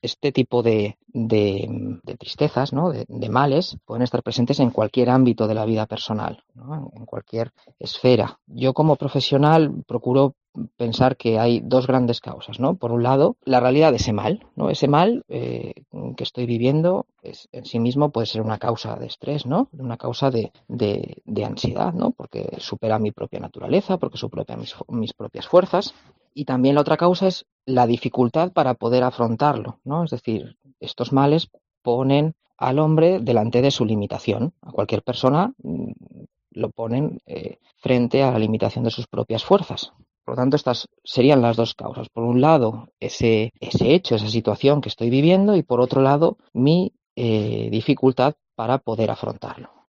este tipo de tristezas, ¿no? De males, pueden estar presentes en cualquier ámbito de la vida personal, ¿no? En cualquier esfera. Yo como profesional procuro pensar que hay dos grandes causas, ¿no? Por un lado, la realidad de ese mal, ¿no? Ese mal que estoy viviendo en sí mismo puede ser una causa de estrés, ¿no? Una causa de ansiedad, ¿no? Porque supera mi propia naturaleza, porque supera mis propias fuerzas. Y también la otra causa es la dificultad para poder afrontarlo, ¿no? Es decir, estos males ponen al hombre delante de su limitación. A cualquier persona lo ponen frente a la limitación de sus propias fuerzas. Por lo tanto, estas serían las dos causas. Por un lado, ese hecho, esa situación que estoy viviendo y por otro lado, mi dificultad para poder afrontarlo.